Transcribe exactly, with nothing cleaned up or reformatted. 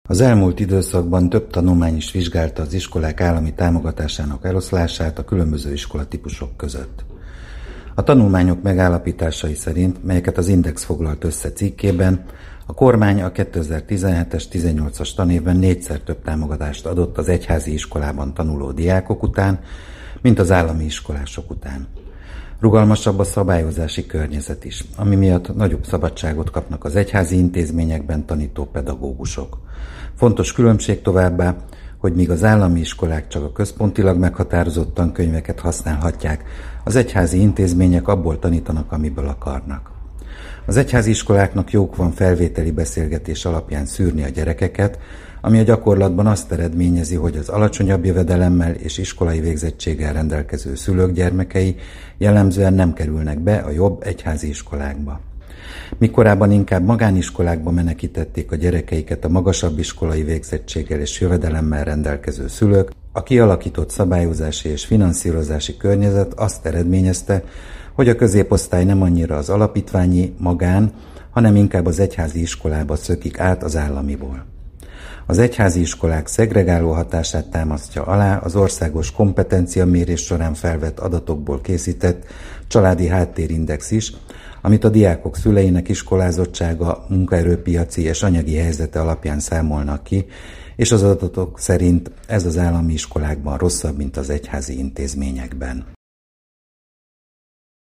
Az elmúlt időszakban több tanulmány is vizsgálta az iskolák állami támogatásának eloszlását a különböző iskolatípusok között. A tanulmányok megállapításai szerint, melyeket az Index foglalt össze cikkében, a kormány a kétezer-tizenhetes tizennyolcas tanévben négyszer több támogatást adott az egyházi iskolában tanuló diákok után, mint az állami iskolások után. Rugalmasabb a szabályozási környezet is, ami miatt nagyobb szabadságot kapnak az egyházi intézményekben tanító pedagógusok. Fontos különbség továbbá, hogy míg az állami iskolák csak a központilag meghatározott tankönyveket használhatják, az egyházi intézmények abból tanítanak, amiből akarnak. Az egyházi iskoláknak jók van felvételi beszélgetés alapján szűrni a gyerekeket, ami a gyakorlatban azt eredményezi, hogy az alacsonyabb jövedelemmel és iskolai végzettséggel rendelkező szülők gyermekei jellemzően nem kerülnek be a jobb egyházi iskolákba. Mikkorábban inkább magániskolákba menekítették a gyerekeiket a magasabb iskolai végzettséggel és jövedelemmel rendelkező szülők, a kialakított szabályozási és finanszírozási környezet azt eredményezte, hogy a középosztály nem annyira az alapítványi, magán, hanem inkább az egyházi iskolába szökik át az államiból. Az egyházi iskolák szegregáló hatását támasztja alá az országos kompetenciamérés során felvett adatokból készített családi háttérindex is, amit a diákok szüleinek iskolázottsága, munkaerőpiaci és anyagi helyzete alapján számolnak ki, és az adatok szerint ez az állami iskolákban rosszabb, mint az egyházi intézményekben.